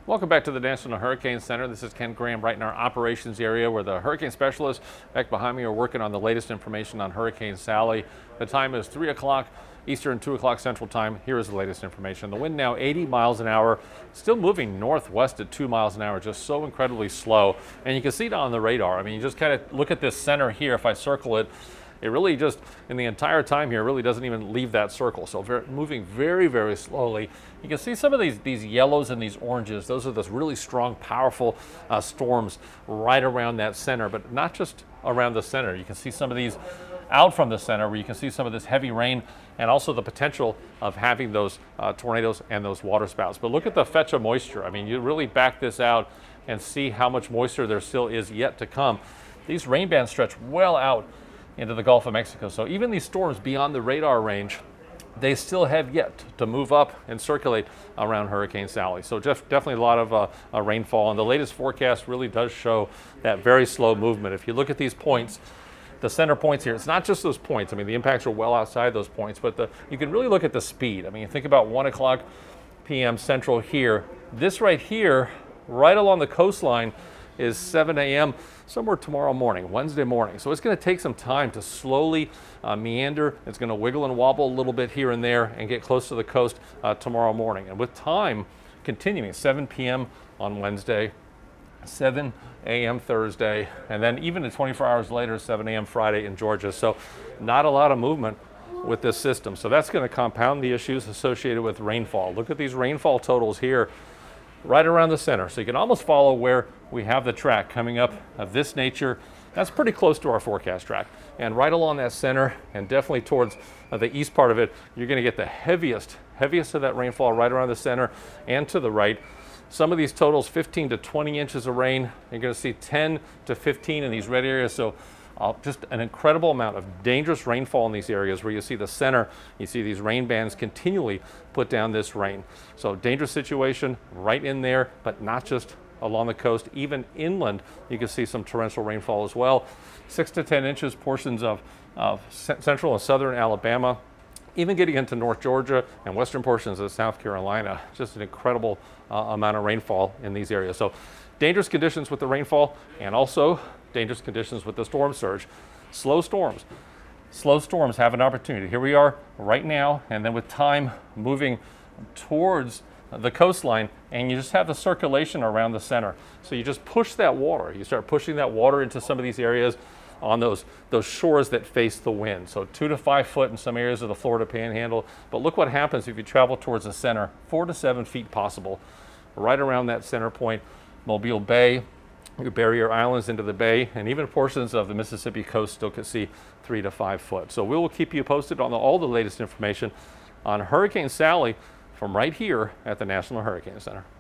Welcome back to the National Hurricane Center. This is Ken Graham right in our operations area where the hurricane specialists back behind me are working on the latest information on Hurricane Sally. The time is 3 o'clock Eastern, 2 o'clock Central Time. Here is the latest information. The wind now 80 miles an hour, still moving northwest at 2 miles an hour, just so incredibly slow. And you can see it on the radar. I mean, you just kind of look at this center here. If I circle it, it really just, in the entire time here, really doesn't even leave that circle. So moving very, very slowly. You can see some of these yellows and these oranges. Those are those really strong, powerful storms right around that center, but not just around the center. You can see some of these out from the center where you can see some of this heavy rain and also the potential of having those tornadoes and those water spouts. But look at the fetch of moisture. I mean, you really back this out and see how much moisture there still is yet to come. These rain bands stretch well out into the Gulf of Mexico. So even these storms beyond the radar range, they still have yet to move up and circulate around Hurricane Sally. So definitely a lot of rainfall. And the latest forecast really does show that very slow movement. If you look at these points, the center points here, it's not just those points. I mean, the impacts are well outside those points, but you can really look at the speed. I mean, think about 1 o'clock p.m. Central here. This right here, right along the coastline, is 7 a.m. somewhere tomorrow morning, Wednesday morning. So it's going to take some time to slowly meander. It's going to wiggle and wobble a little bit here and there and get close to the coast tomorrow morning. And with time continuing, 7 p.m. on Wednesday, 7 a.m. Thursday, and then even 24 hours later, 7 a.m. Friday in Georgia. So not a lot of movement with this system. So that's going to compound the issues associated with rainfall. Look at these rainfall totals here right around the center. So you can almost follow where we have the track coming up of this nature. That's pretty close to our forecast track. And right along that center and definitely towards the east part of it, you're going to get the heaviest of that rainfall right around the center and to the right. Some of these totals, 15 to 20 inches of rain. You're going to see 10 to 15 in these red areas. So just an incredible amount of dangerous rainfall in these areas where you see the center, you see these rain bands continually put down this rain. So dangerous situation right in there, but not just along the coast, even inland, you can see some torrential rainfall as well. 6 to 10 inches, portions of central and southern Alabama, even getting into North Georgia and western portions of South Carolina. Just an incredible amount of rainfall in these areas. So dangerous conditions with the rainfall and also dangerous conditions with the storm surge. Slow storms have an opportunity. Here we are right now, and then with time moving towards the coastline, and you just have the circulation around the center. So you just push that water. You start pushing that water into some of these areas on those shores that face the wind. So 2 to 5 foot in some areas of the Florida Panhandle. But look what happens if you travel towards the center, 4 to 7 feet possible, right around that center point. Mobile Bay, your barrier islands into the bay, and even portions of the Mississippi coast still could see 3 to 5 foot. So we will keep you posted on all the latest information on Hurricane Sally from right here at the National Hurricane Center.